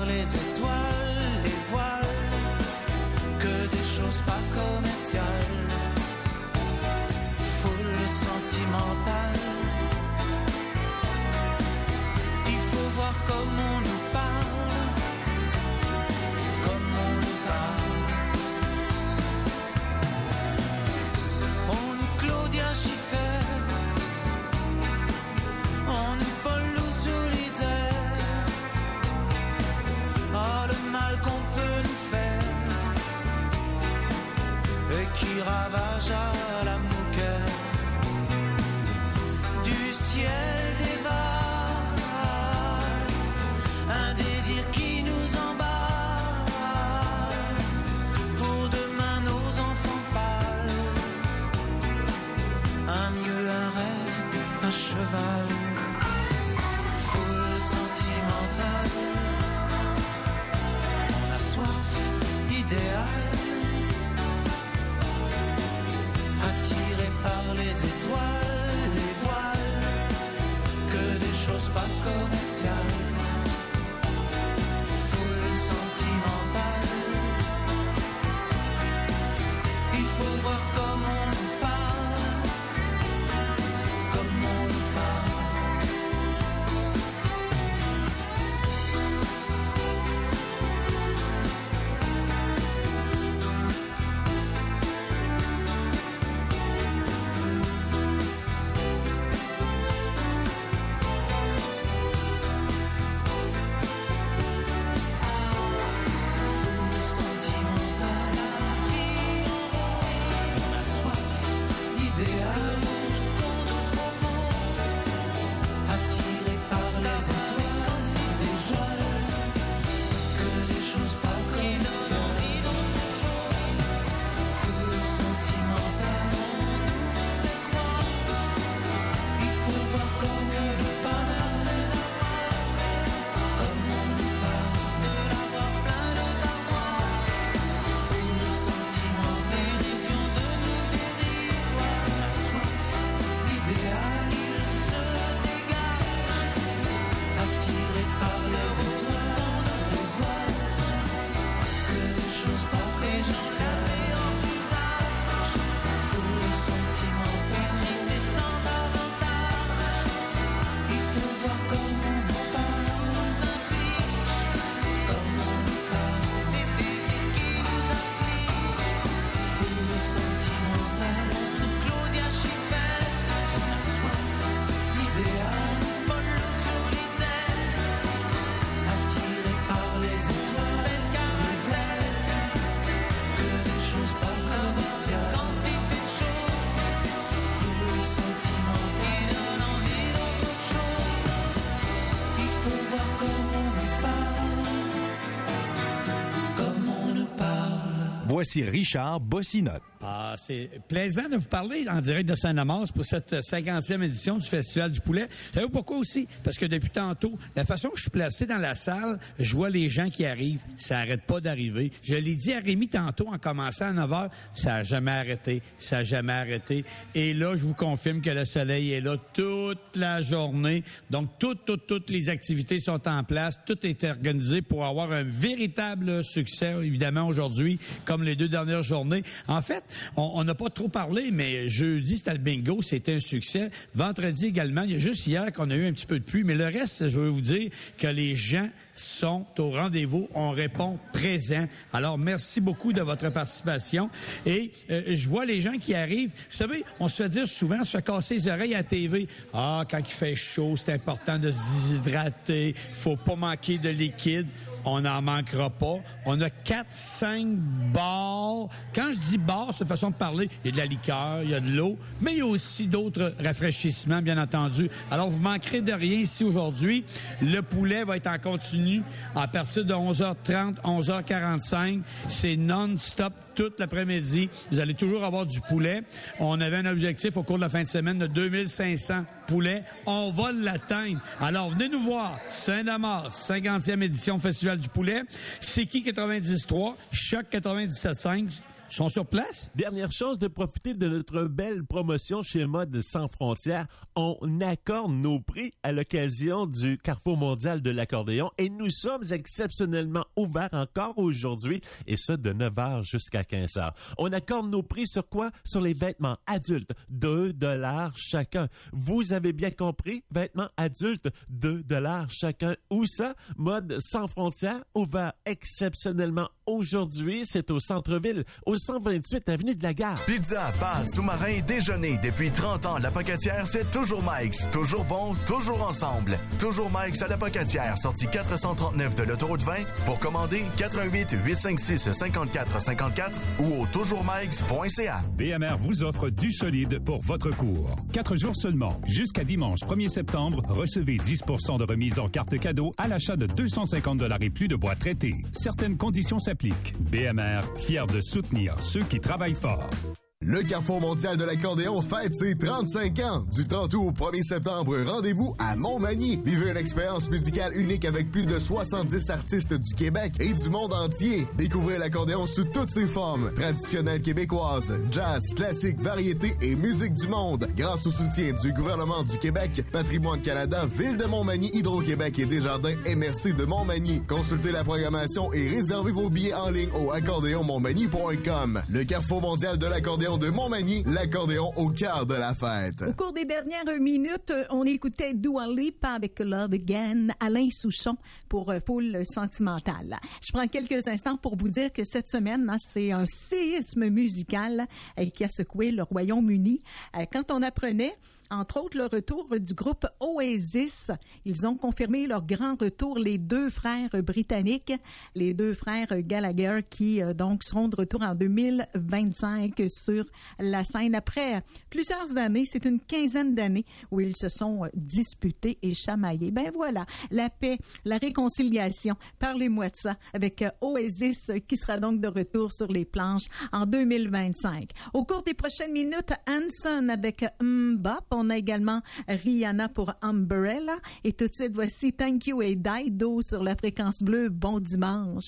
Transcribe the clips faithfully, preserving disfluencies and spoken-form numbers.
par les étoiles, les voiles, que des choses pas commerciales. Foule sentimentale. Il faut voir comme on nous parle, comme on nous parle. On nous Claudia Schiffer, on nous Paul Solitaire. Ah, le mal qu'on peut nous faire et qui ravage à la mouquette du ciel dévale un désir qui nous emballe pour demain nos enfants pâles. Un mieux, un rêve, un cheval, foule sentimentale. On a soif d'idéal, attiré par les étoiles, les voiles, que des choses pas commerciales. Foule sentimentale. Il faut voir comment on nous parle, comment on nous parle. Foule sentimentale. On a soif d'idéal, attiré par les étoiles, des joies, que des choses pas commerciales. Foule sentimentale. Il faut voir comme on nous parle, comme on nous parle. Foule sentimentale. On a soif d'idéal, attiré par les étoiles, les voiles, que des choses pas commerciales. Foule sentimentale. Il faut voir comme on nous parle, comme on nous parle. Foule sentimentale. Claudia Schiffer. On a soif d'idéal, attiré par les étoiles, les voiles, que des choses pas commerciales. Foule sentimentale. Il faut voir comme on nous parle, comme on nous parle. Voici Richard Bossinotte. Ah, c'est plaisant de vous parler en direct de Saint-Damas pour cette cinquantième édition du Festival du Poulet. Savez-vous pourquoi aussi? Parce que depuis tantôt, la façon que je suis placé dans la salle, je vois les gens qui arrivent. Ça arrête pas d'arriver. Je l'ai dit à Rémi tantôt en commençant à neuf heures, ça a jamais arrêté. Ça a jamais arrêté. Et là, je vous confirme que le soleil est là toute la journée. Donc, toutes, toutes, toutes les activités sont en place. Tout est organisé pour avoir un véritable succès, évidemment, aujourd'hui, comme les deux dernières journées. En fait, on n'a pas trop parlé, mais jeudi, c'était le bingo, c'était un succès. Vendredi également, il y a juste hier qu'on a eu un petit peu de pluie, mais le reste, je veux vous dire que les gens sont au rendez-vous, on répond présent. Alors, merci beaucoup de votre participation. Et euh, je vois les gens qui arrivent. Vous savez, on se fait dire souvent, on se fait casser les oreilles à la T V. Ah, quand il fait chaud, c'est important de se déshydrater, faut pas manquer de liquide. On n'en manquera pas. On a quatre, cinq bars. Quand je dis bars, c'est une façon de parler. Il y a de la liqueur, il y a de l'eau, mais il y a aussi d'autres rafraîchissements, bien entendu. Alors, vous manquerez de rien ici aujourd'hui. Le poulet va être en continu à partir de onze heures trente, onze heures quarante-cinq. C'est non-stop toute l'après-midi. Vous allez toujours avoir du poulet. On avait un objectif au cours de la fin de semaine de deux mille cinq cents poulets. On va l'atteindre. Alors, venez nous voir. Saint-Damas, cinquantième édition Festival du poulet. C'est qui quatre-vingt-dix trois? Choc quatre-vingt-dix-sept cinq. Ils sont sur place? Dernière chance de profiter de notre belle promotion chez Mode Sans Frontières. On accorde nos prix à l'occasion du Carrefour mondial de l'accordéon et nous sommes exceptionnellement ouverts encore aujourd'hui et ça de neuf heures jusqu'à quinze heures. On accorde nos prix sur quoi? Sur les vêtements adultes, deux dollars chacun. Vous avez bien compris? Vêtements adultes, deux dollars chacun. Où ça? Mode Sans Frontières, ouvert exceptionnellement aujourd'hui. C'est au centre-ville, au cent vingt-huit avenue de la Gare. Pizza, pâtes, sous-marin, déjeuner. Depuis trente ans, la Pocatière, c'est toujours Mike's. Toujours bon, toujours ensemble. Toujours Mike's à la Pocatière, sortie quatre cent trente-neuf de l'autoroute vingt. Pour commander, quatre un huit, huit cinq six, cinq quatre cinq quatre ou au toujours mikes point c a. B M R vous offre du solide pour votre cours. Quatre jours seulement. Jusqu'à dimanche premier septembre, recevez dix pour cent de remise en carte cadeau à l'achat de deux cent cinquante dollars et plus de bois traité. Certaines conditions s'appliquent. B M R, fier de soutenir ceux qui travaillent fort. Le Carrefour mondial de l'accordéon fête ses trente-cinq ans. Du trente août au premier septembre, rendez-vous à Montmagny. Vivez une expérience musicale unique avec plus de soixante-dix artistes du Québec et du monde entier. Découvrez l'accordéon sous toutes ses formes. Traditionnelle québécoise, jazz, classique, variété et musique du monde. Grâce au soutien du gouvernement du Québec, Patrimoine Canada, Ville de Montmagny, Hydro-Québec et Desjardins M R C de Montmagny. Consultez la programmation et réservez vos billets en ligne au accordéon montmagny point com. Le Carrefour mondial de l'accordéon de Montmagny, l'accordéon au cœur de la fête. Au cours des dernières minutes, on écoutait Dua Lipa avec Love Again, Alain Souchon pour Foule Sentimentale. Je prends quelques instants pour vous dire que cette semaine, c'est un séisme musical qui a secoué le Royaume-Uni. Quand on apprenait entre autres le retour du groupe Oasis. Ils ont confirmé leur grand retour, les deux frères britanniques, les deux frères Gallagher qui euh, donc seront de retour en deux mille vingt-cinq sur la scène. Après plusieurs années, c'est une quinzaine d'années où ils se sont disputés et chamaillés. Ben voilà, la paix, la réconciliation. Parlez-moi de ça avec euh, Oasis qui sera donc de retour sur les planches en deux mille vingt-cinq. Au cours des prochaines minutes, Hanson avec Mbop. On a également Rihanna pour Umbrella. Et tout de suite, voici Thank You et Dido sur la fréquence bleue. Bon dimanche.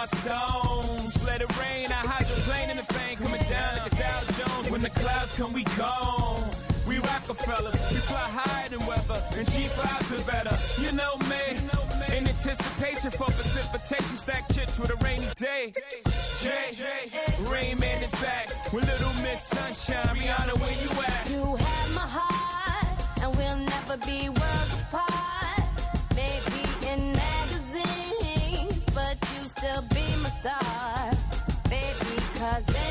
my stones. Let it rain, I hydroplane in the thing, coming down like a Dow Jones. When the clouds come, we gone. We Rockefellers, we fly higher than weather, and G fives are better. You know me, in anticipation for precipitation, stack chips with a rainy day. Jay, Rain Man is back with Little Miss Sunshine. Rihanna, where you at? You have my heart, and we'll never be worlds apart. Maybe in magazines, but you still be my star, baby, 'cause